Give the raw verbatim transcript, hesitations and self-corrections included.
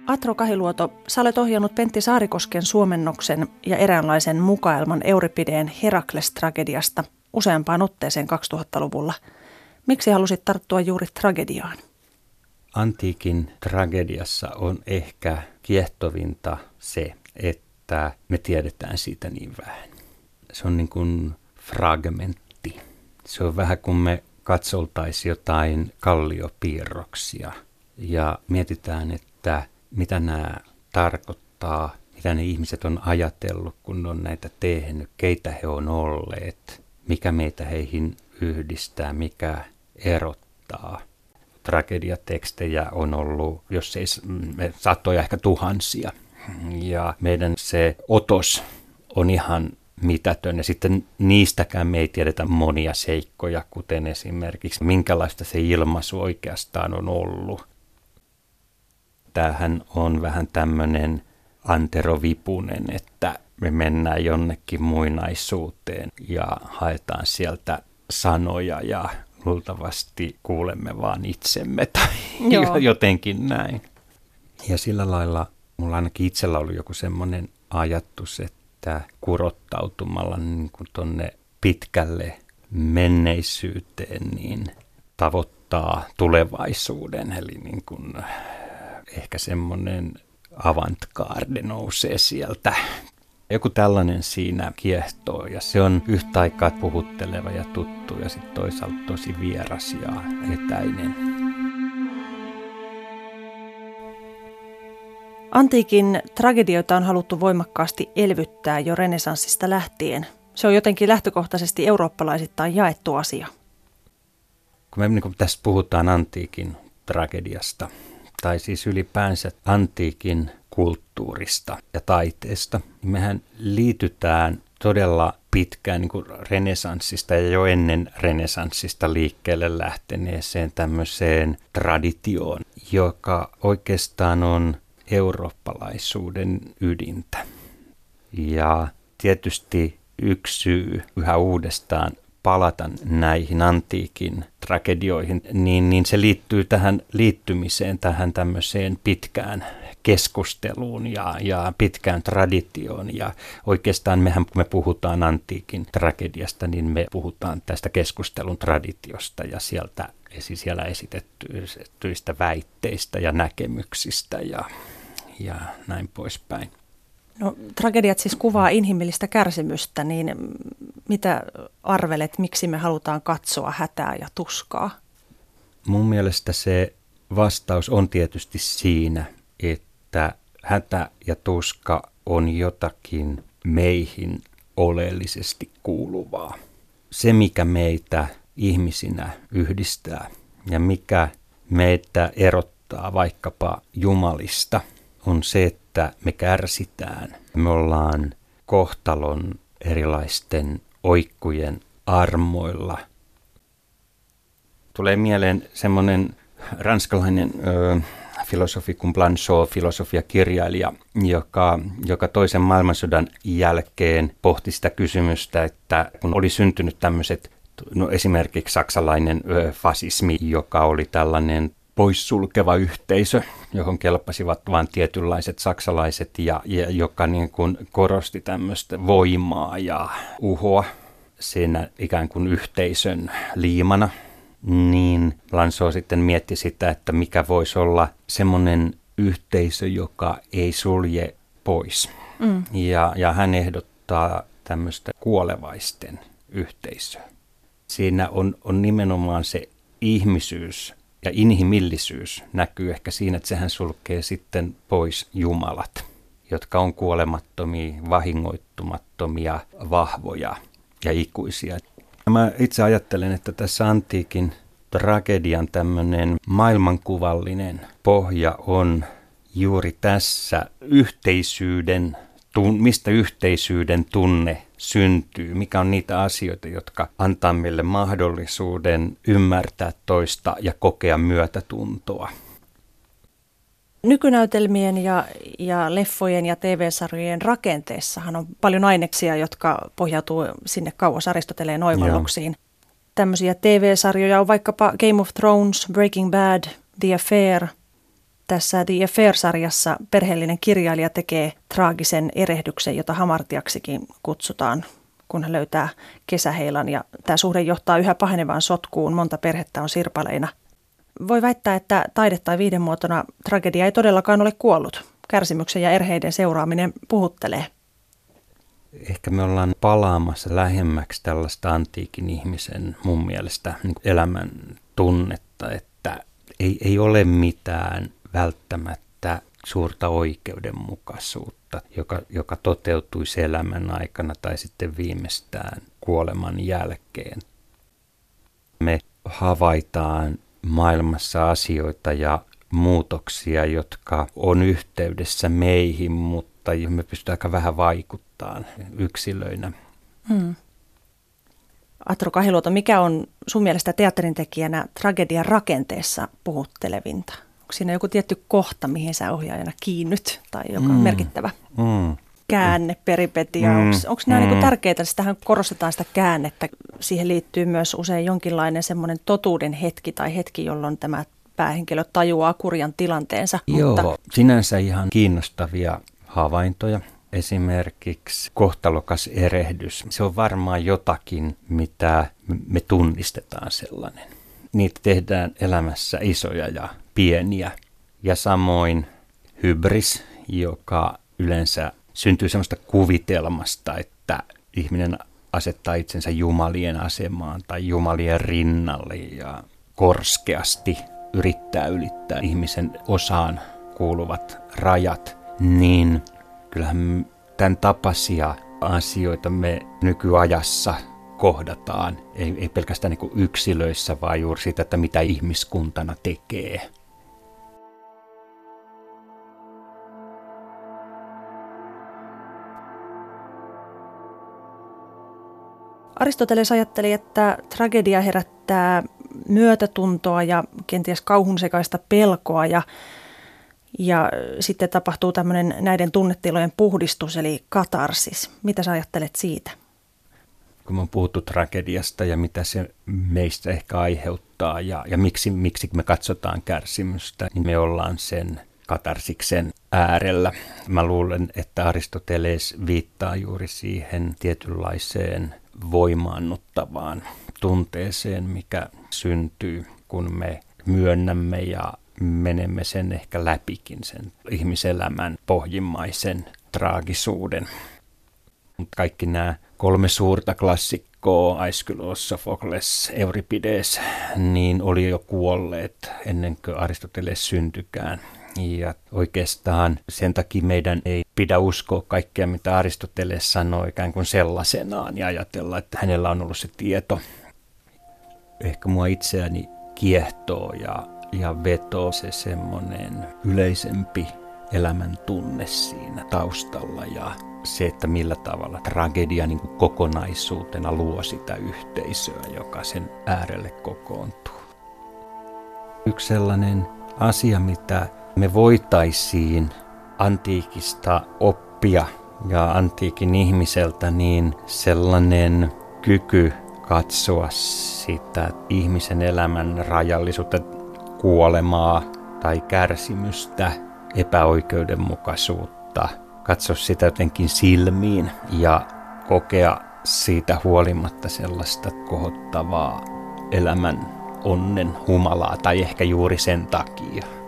Atro Kahiluoto, sä olet ohjannut Pentti Saarikosken suomennoksen ja eräänlaisen mukaelman Euripideen Herakles-tragediasta useampaan otteeseen kaksituhattaluvulla. Miksi halusit tarttua juuri tragediaan? Antiikin tragediassa on ehkä kiehtovinta se, että me tiedetään siitä niin vähän. Se on niin kuin fragmentti. Se on vähän kuin me katsoltaisiin jotain kalliopiirroksia ja mietitään, että mitä nämä tarkoittaa, mitä ne ihmiset on ajatellut, kun on näitä tehnyt, keitä he on olleet, mikä meitä heihin yhdistää, mikä erottaa. Tragediatekstejä on ollut, jos ei satoja, ehkä tuhansia. Ja meidän se otos on ihan mitätön. Ja sitten niistäkään me ei tiedetä monia seikkoja, kuten esimerkiksi minkälaista se ilmaisu oikeastaan on ollut. Tämähän on vähän tämmöinen Antero Vipunen, että me mennään jonnekin muinaisuuteen ja haetaan sieltä sanoja ja luultavasti kuulemme vaan itsemme tai Joo. jotenkin näin. Ja sillä lailla mulla ainakin itsellä oli joku semmoinen ajatus, että kurottautumalla niin kuin tonne pitkälle menneisyyteen niin tavoittaa tulevaisuuden. Eli niin kuin ehkä semmoinen avantgarde nousee sieltä. Joku tällainen siinä kiehtoo ja se on yhtä aikaa puhutteleva ja tuttu ja sitten toisaalta tosi vieras ja etäinen. Antiikin tragedioita on haluttu voimakkaasti elvyttää jo renesanssista lähtien. Se on jotenkin lähtökohtaisesti eurooppalaisittain jaettu asia. Kun me niin kun tässä puhutaan antiikin tragediasta, tai siis ylipäänsä antiikin kulttuurista ja taiteesta, niin mehän liitytään todella pitkään niin kuin renesanssista ja jo ennen renesanssista liikkeelle lähteneeseen tämmöiseen traditioon, joka oikeastaan on eurooppalaisuuden ydintä. Ja tietysti yksi syy yhä uudestaan palata näihin antiikin tragedioihin, niin, niin se liittyy tähän liittymiseen, tähän tämmöiseen pitkään keskusteluun ja, ja pitkään traditioon. Ja oikeastaan mehän, kun me puhutaan antiikin tragediasta, niin me puhutaan tästä keskustelun traditiosta ja sieltä siellä esitettyistä väitteistä ja näkemyksistä ja, ja näin poispäin. No, tragediat siis kuvaa inhimillistä kärsimystä, niin mitä arvelet, miksi me halutaan katsoa hätää ja tuskaa? Mun mielestä se vastaus on tietysti siinä, että hätä ja tuska on jotakin meihin oleellisesti kuuluvaa. Se, mikä meitä ihmisinä yhdistää ja mikä meitä erottaa vaikkapa jumalista, on se, että me kärsitään. Me ollaan kohtalon erilaisten oikkujen armoilla. Tulee mieleen semmoinen ranskalainen ö, filosofi kuin Blanchot, filosofiakirjailija, joka, joka toisen maailmansodan jälkeen pohti sitä kysymystä, että kun oli syntynyt tämmöiset, no esimerkiksi saksalainen ö, fasismi, joka oli tällainen poissulkeva yhteisö, johon kelpasivat vain tietynlaiset saksalaiset ja, ja joka niin kuin korosti tämmöistä voimaa ja uhoa siinä ikään kuin yhteisön liimana, niin Blanchot sitten mietti sitä, että mikä voisi olla semmoinen yhteisö, joka ei sulje pois. Mm. Ja, ja hän ehdottaa tämmöistä kuolevaisten yhteisöä. Siinä on, on nimenomaan se ihmisyys ja inhimillisyys näkyy ehkä siinä, että sehän sulkee sitten pois jumalat, jotka on kuolemattomia, vahingoittumattomia, vahvoja ja ikuisia. Mä itse ajattelen, että tässä antiikin tragedian tämmöinen maailmankuvallinen pohja on juuri tässä yhteisyyden, mistä yhteisyyden tunne syntyy, mikä on niitä asioita, jotka antaa meille mahdollisuuden ymmärtää toista ja kokea myötätuntoa. Nykynäytelmien ja, ja leffojen ja T V-sarjojen rakenteessahan on paljon aineksia, jotka pohjautuu sinne kauas Aristoteleen oivalluksiin. Joo. Tämmöisiä T V-sarjoja on vaikkapa Game of Thrones, Breaking Bad, The Affair. Tässä The Affair-sarjassa perheellinen kirjailija tekee traagisen erehdyksen, jota hamartiaksikin kutsutaan, kun hän löytää kesäheilan. Ja tämä suhde johtaa yhä pahenevaan sotkuun, monta perhettä on sirpaleina. Voi väittää, että taide- tai viihdemuotona tragedia ei todellakaan ole kuollut. Kärsimyksen ja erheiden seuraaminen puhuttelee. Ehkä me ollaan palaamassa lähemmäksi tällaista antiikin ihmisen mun mielestä niin kuin elämän tunnetta, että ei, ei ole mitään välttämättä suurta oikeudenmukaisuutta, joka, joka toteutuisi elämän aikana tai sitten viimeistään kuoleman jälkeen. Me havaitaan maailmassa asioita ja muutoksia, jotka on yhteydessä meihin, mutta me pystytään aika vähän vaikuttamaan yksilöinä. Hmm. Atro Kahiluoto, mikä on sun mielestä teatterintekijänä tragedian rakenteessa puhuttelevinta? Onko siinä joku tietty kohta, mihin sä ohjaajana kiinnyt tai joka on mm. merkittävä? Mm. Käänne, peripetia. Mm. Onko nämä mm. niin tärkeitä? Sitähän korostetaan sitä käännettä. Siihen liittyy myös usein jonkinlainen semmoinen totuuden hetki tai hetki, jolloin tämä päähenkilö tajuaa kurjan tilanteensa. Joo, mutta sinänsä ihan kiinnostavia havaintoja. Esimerkiksi kohtalokas erehdys. Se on varmaan jotakin, mitä me tunnistetaan sellainen. Niitä tehdään elämässä isoja ja pieniä. Ja samoin hybris, joka yleensä syntyy semmoista kuvitelmasta, että ihminen asettaa itsensä jumalien asemaan tai jumalien rinnalle ja korskeasti yrittää ylittää ihmisen osaan kuuluvat rajat, niin kyllähän tämän tapaisia asioita me nykyajassa kohdataan, ei, ei pelkästään niin kuin yksilöissä, vaan juuri siitä, että mitä ihmiskuntana tekee. Aristoteles ajatteli, että tragedia herättää myötätuntoa ja kenties kauhunsekaista pelkoa ja, ja sitten tapahtuu tämmöinen näiden tunnetilojen puhdistus eli katarsis. Mitä sä ajattelet siitä? Kun me on puhuttu tragediasta ja mitä se meistä ehkä aiheuttaa ja, ja miksi, miksi me katsotaan kärsimystä, niin me ollaan sen katarsiksen äärellä. Mä luulen, että Aristoteles viittaa juuri siihen tietynlaiseen voimaannuttavaan tunteeseen, mikä syntyy, kun me myönnämme ja menemme sen ehkä läpikin, sen ihmiselämän pohjimmaisen traagisuuden. Kaikki nämä kolme suurta klassikkoa, Aeschylus, Sophokles, Euripides, niin oli jo kuolleet ennen kuin Aristoteles syntykään. Ja oikeastaan sen takia meidän ei pidä uskoa kaikkea, mitä Aristoteles sanoi ikään kuin sellaisenaan ja ajatella, että hänellä on ollut se tieto. Ehkä mua itseäni kiehtoo ja, ja vetoo se semmoinen yleisempi elämän tunne siinä taustalla ja se, että millä tavalla tragedia niin kuin kokonaisuutena luo sitä yhteisöä, joka sen äärelle kokoontuu. Yksi sellainen asia, mitä me voitaisiin antiikista oppia ja antiikin ihmiseltä, niin sellainen kyky katsoa sitä ihmisen elämän rajallisuutta, kuolemaa tai kärsimystä, epäoikeudenmukaisuutta, katsoa sitä jotenkin silmiin ja kokea siitä huolimatta sellaista kohottavaa elämän onnen humalaa tai ehkä juuri sen takia.